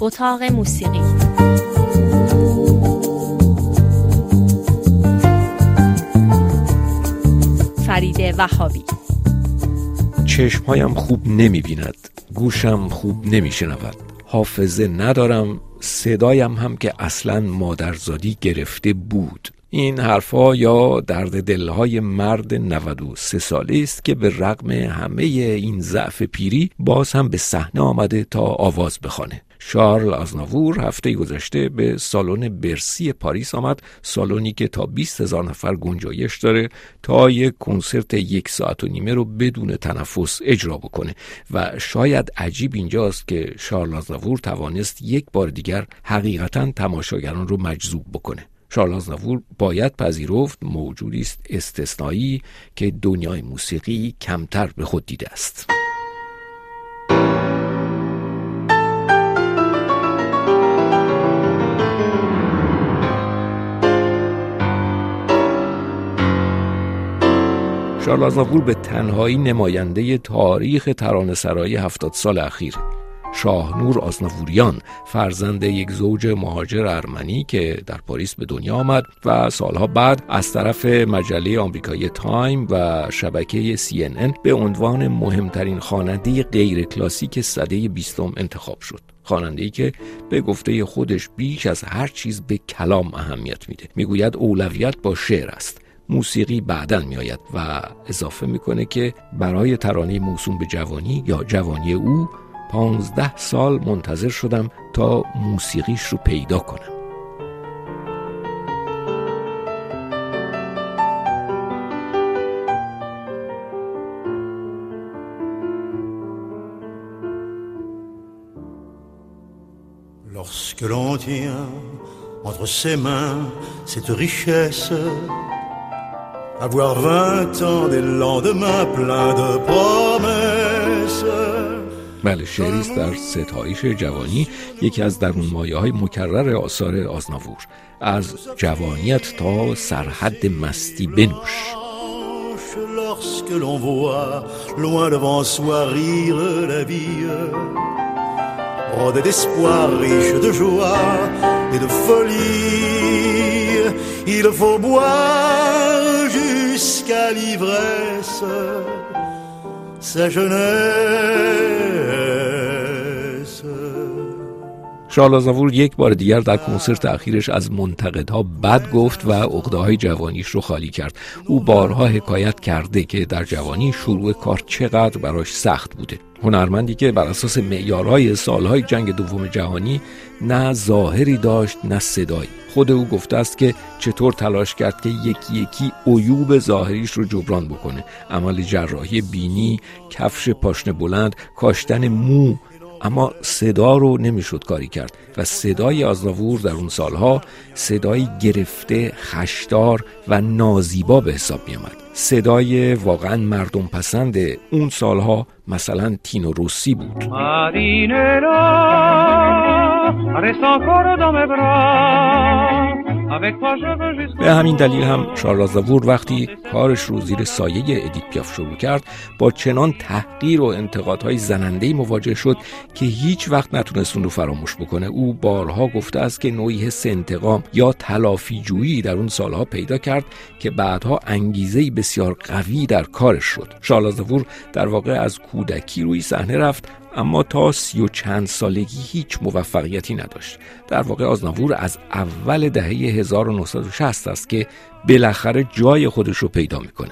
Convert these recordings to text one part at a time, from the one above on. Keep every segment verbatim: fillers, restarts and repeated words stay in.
اتاق موسیقی. فرید وهابی. چشمهایم خوب نمی بیند، گوشم خوب نمی شنود، حافظه ندارم، صدایم هم که اصلاً مادرزادی گرفته بود. این حرفا یا درد دلهای مرد نود و سه ساله است که به رغم همه این ضعف پیری باز هم به صحنه آمده تا آواز بخوانه. شارل آزناور هفته گذشته به سالن برسی پاریس آمد، سالنی که تا بیست هزار نفر گنجایش داره تا یک کنسرت یک ساعت و نیمه رو بدون تنفس اجرا بکنه و شاید عجیب اینجاست که شارل آزناور توانست یک بار دیگر حقیقتاً تماشاگران رو مجذوب بکنه. شارل آزناور باید پذیرفت موجودی است استثنایی که دنیای موسیقی کمتر به خود دیده است. شارل آزناور به تنهایی نماینده تاریخ ترانه‌سرایی هفتاد سال اخیر. شاهنور آزناوریان فرزند یک زوج مهاجر ارمنی که در پاریس به دنیا آمد و سالها بعد از طرف مجله آمریکایی تایم و شبکه سی ان ان به عنوان مهمترین خواننده غیر کلاسیک سده بیستم انتخاب شد. خواننده‌ای که به گفته خودش بیش از هر چیز به کلام اهمیت میده. میگوید اولویت با شعر است، موسیقی بعداً میآید و اضافه میکنه که برای ترانه موسوم به جوانی یا جوانی او پانزده سال منتظر شدم تا موسیقیش رو پیدا کنم. Lorsque l'on tient entre ses mains cette richesse, avoir vingt ans des lendemains pleins de promesses. بله، شعری است در ستایش جوانی، یکی از درون مایه های مکرر آثار آزناور. از جوانیت تا سرحد مستی بنوش. Lorsque l'on voit loin devant soi rire la vie, rôde d'espoir, riche de joie et de folie, il faut boire jusqu'à l'ivresse sa jeunesse. شارل آزناور یک بار دیگر در کنسرت اخیرش از منتقدها بد گفت و عقده‌های جوانیش رو خالی کرد. او بارها حکایت کرده که در جوانی شروع کار چقدر براش سخت بوده. هنرمندی که بر اساس معیارهای سالهای جنگ دوم جهانی نه ظاهری داشت نه صدایی. خود او گفته است که چطور تلاش کرد که یکی یکی عیوب ظاهریش رو جبران بکنه. عمل جراحی بینی، کفش پاشنه بلند، کاشتن مو، اما صدا رو نمیشد کاری کرد و صدای آزناور در اون سالها صدای گرفته، خشدار و نازیبا به حساب می آمد. صدای واقعا مردم پسند اون سالها مثلا تینو روسی بود. به همین دلیل هم شارل آزناور وقتی کارش رو زیر سایه ادیت پیاف شروع کرد با چنان تحقیر و انتقادهای زننده‌ای مواجه شد که هیچ وقت نتونست اون رو فراموش بکنه. او بارها گفته است که نوعی حس انتقام یا تلافی جویی در اون سالها پیدا کرد که بعدها انگیزه‌ای بسیار قوی در کارش شد. شارل آزناور در واقع از کودکی روی صحنه رفت، اما تا سی و چند سالگی هیچ موفقیتی نداشت. در واقع آزناور از اول دهه هزار و نهصد و شصت است که بالاخره جای خودش رو پیدا میکنه.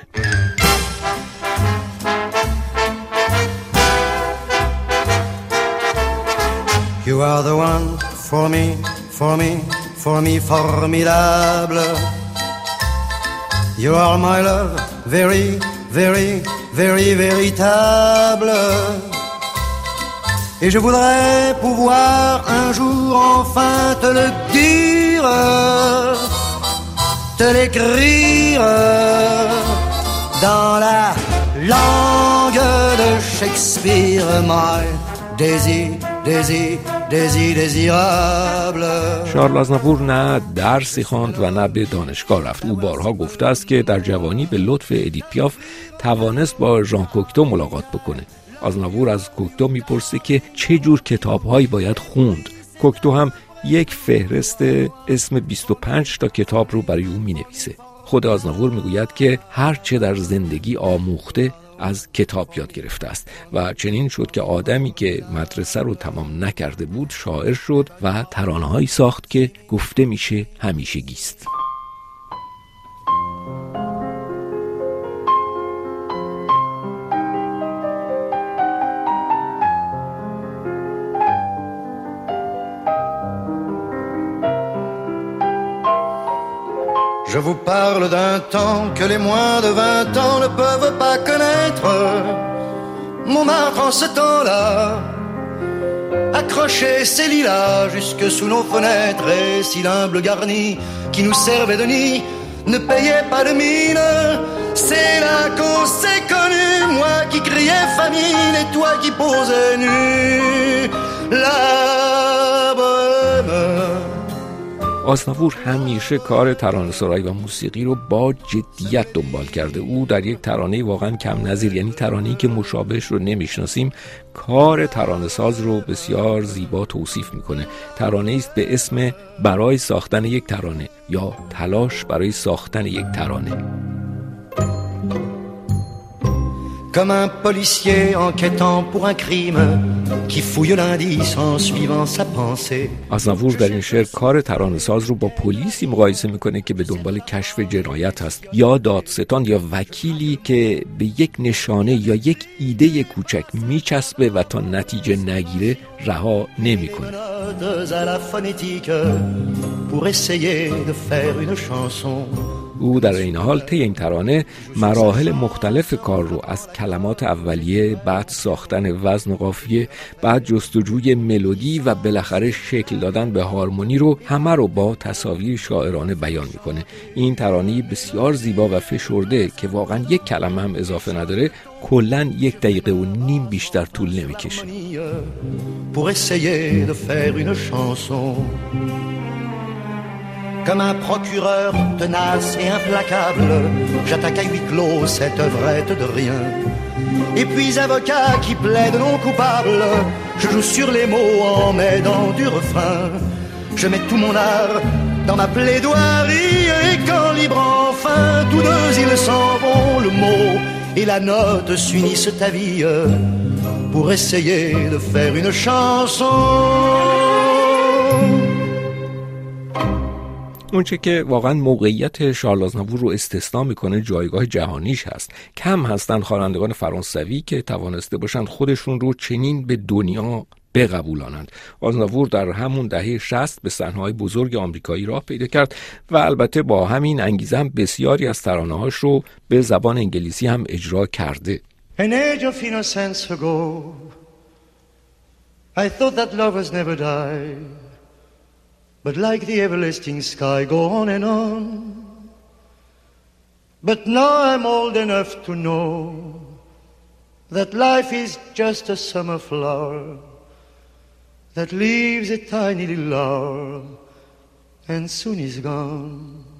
You are the one for me, for me, for me formidable. You are my love, very, very, very véritable. Et je voudrais pouvoir un jour enfin te le dire, te l'écrire dans la langue de Shakespeare, my désir, désir, désir, désirable. شارل آزناور نه درسی خواند و نه به دانشگاه رفت. او بارها گفته است که در جوانی به لطف ادیت پیاف توانست با ژان کوکتو ملاقات بکنه. آزناور از کوکتو میپرسه که چه جور کتابهایی باید خوند کوکتو هم یک فهرست اسم بیست و پنج تا کتاب رو برای او می نویسه. خود آزناور می گوید که هر چه در زندگی آموخته از کتاب یاد گرفته است و چنین شد که آدمی که مدرسه رو تمام نکرده بود شاعر شد و ترانه‌هایی ساخت که گفته میشه همیشگیست. Je vous parle d'un temps que les moins de vingt ans ne peuvent pas connaître. Montmartre en ce temps-là accrochait ses lilas jusque sous nos fenêtres, et si l'humble garni qui nous servait de nid ne payait pas de mine, c'est là qu'on s'est connus, moi qui criais famine et toi qui posais nu. La bohème. آزناور همیشه کار ترانه‌سرایی و موسیقی رو با جدیت دنبال کرده. او در یک ترانه واقعا کم نظیر، یعنی ترانه‌ای که مشابهش رو نمیشناسیم، کار ترانه‌ساز رو بسیار زیبا توصیف میکنه. ترانه‌ای است به اسم برای ساختن یک ترانه یا تلاش برای ساختن یک ترانه. Comme un policier enquêtant pour un crime qui fouille l'indice en suivant sa pensée. آزناور در این شعر کار ترانه‌ساز رو با پلیسی مقایسه میکنه که به دنبال کشف جنایت هست، یا دادستان یا وکیلی که به یک نشانه یا یک ایده کوچک میچسبه و تا نتیجه نگیره رها نمیکنه. او در این حال طی این ترانه مراحل مختلف کار رو از کلمات اولیه، بعد ساختن وزن و قافیه، بعد جستجوی ملودی و بالاخره شکل دادن به هارمونی رو همه رو با تصاویر شاعرانه بیان میکنه. این ترانه بسیار زیبا و فشرده که واقعا یک کلمه هم اضافه نداره، کلاً یک دقیقه و نیم بیشتر طول نمیکشه. Comme un procureur tenace et implacable, j'attaque à huis clos cette œuvrette de rien. Et puis avocat qui plaide non coupable, je joue sur les mots en m'aidant du refrain. Je mets tout mon art dans ma plaidoirie, et quand libre enfin, tous deux ils s'en vont, le mot et la note s'unissent à vie pour essayer de faire une chanson. اونچه که واقعا موقعیت شارل آزناور رو استثنا میکنه جایگاه جهانیش هست. کم هستن خوانندگان فرانسوی که توانسته باشن خودشون رو چنین به دنیا بقبولانند. آزناور در همون دهه شصت به صحنه‌های بزرگ آمریکایی راه پیدا کرد و البته با همین انگیزه هم بسیاری از ترانه‌هاش رو به زبان انگلیسی هم اجرا کرده. An age of innocence ago I thought that lovers never die, but like the everlasting sky go on and on. But now I'm old enough to know that life is just a summer flower that leaves a tiny little hour and soon is gone.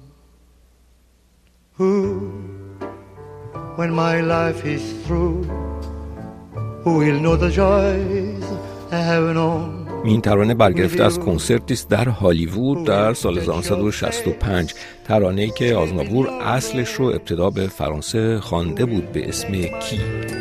Who, when my life is through, who will know the joys I have known? این ترانه برگرفته از کنسرتی است در هالیوود در سال هزار و نهصد و شصت و پنج، ترانه‌ای که آزناور اصلش رو ابتدا به فرانسه خوانده بود به اسم کی.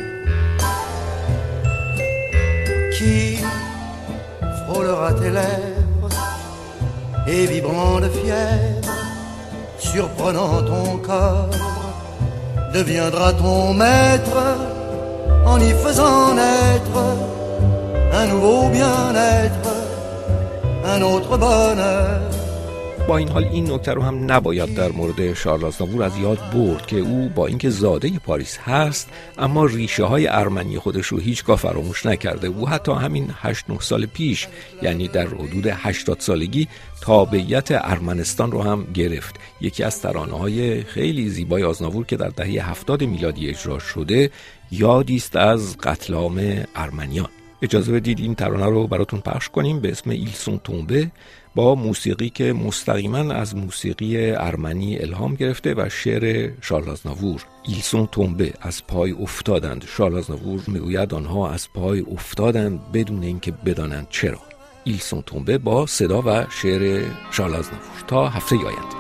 Qui frôlera tes lèvres et vibrant de fièvre, surprenant ton corps, deviendra ton maître en y faisant naître un nouveau bien-être, un autre bonheur. با این حال این نکته رو هم نباید در مورد شارل آزناور از یاد برد که او با اینکه زاده پاریس هست اما ریشه های ارمنی خودش رو هیچگاه فراموش نکرده. او حتی همین هشت نه سال پیش، یعنی در حدود هشتاد سالگی، تابعیت ارمنستان رو هم گرفت. یکی از ترانه‌های خیلی زیبای آزناور که در دهه هفتاد میلادی اجرا شده یادی است از قتل عام ارمنیان. اجازه بدید این ترانه رو براتون پخش کنیم به اسم ایل سون تومبه، با موسیقی که مستقیما از موسیقی ارمنی الهام گرفته و شعر شارل آزناور. ایل سون تومبه، از پای افتادند. شارل آزناور میگوید آنها از پای افتادند بدون اینکه بدانند چرا. ایل سون تومبه با صدا و شعر شارل آزنافور. تا هفته آینده.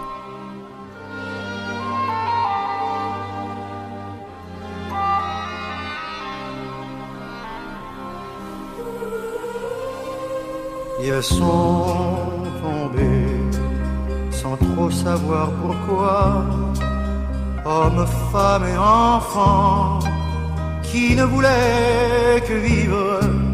Ils sont tombés sans trop savoir pourquoi, hommes, femmes et enfants qui ne voulaient que vivre,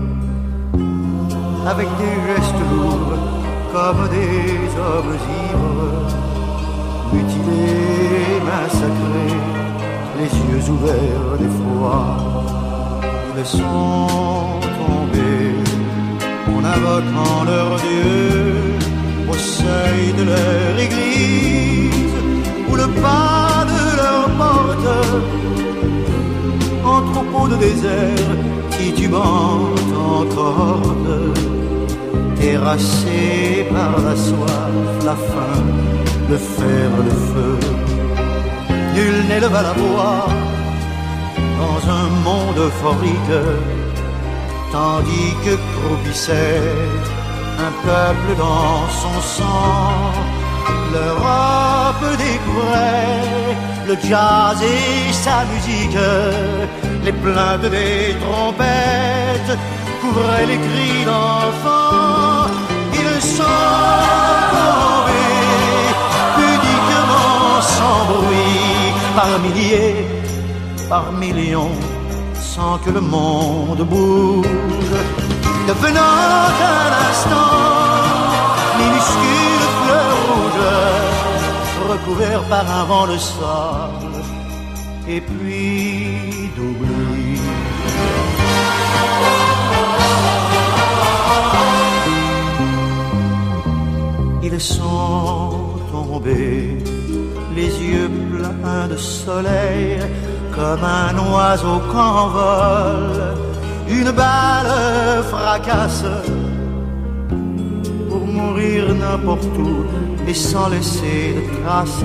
avec des gestes lourds comme des hommes ivres, mutilés, massacrés, les yeux ouverts d'effroi. Ils sont tombés en invoquant leur Dieu au seuil de leur église ou le pas de leur porte, en troupeau de désert titubant en corde, terrassés par la soif, la faim, le fer, le feu. Nul n'éleva la voix dans un monde euphorique, tandis que croupissait un peuple dans son sang. L'Europe découvrait le jazz et sa musique, les plaintes des trompettes couvraient les cris d'enfants. Ils sont tombés pudiquement sans bruit, par milliers, par millions, sans que le monde bouge, devenant un instant minuscule fleur rouge, recouvert par un vent de sable et puis d'oubli. Ils sont tombés, les yeux pleins de soleil, comme un oiseau qu'envole une balle fracasse, pour mourir n'importe où et sans laisser de traces,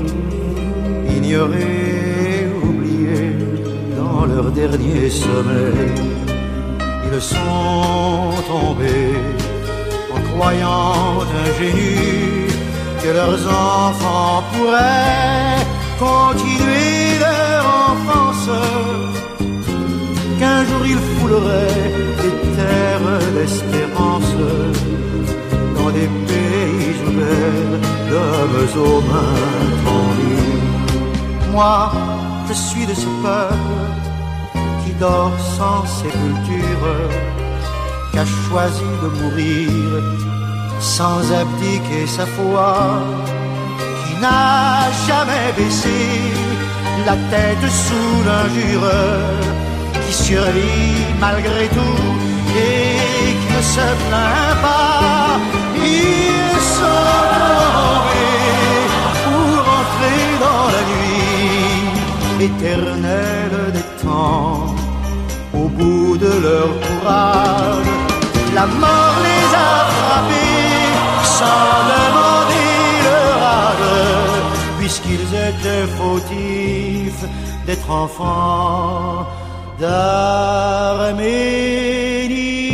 ignorés, oubliés dans leur dernier sommeil. Ils sont tombés en croyant ingénus que leurs enfants pourraient continuer leur enfance, qu'un jour ils fouleraient des terres d'espérance dans des pays ouverts d'hommes aux mains tendues. Moi, je suis de ce peuple qui dort sans sépulture, qui a choisi de mourir sans abdiquer sa foi, qui n'a jamais baissé la tête sous l'injure, qui survit malgré tout et qui ne se plaint pas. Ils sont tombés pour entrer dans la nuit éternelle des temps. Au bout de leur courage, la mort les a frappés sans demander leur âge, puisqu'ils étaient fautifs d'être enfants d'Arménie.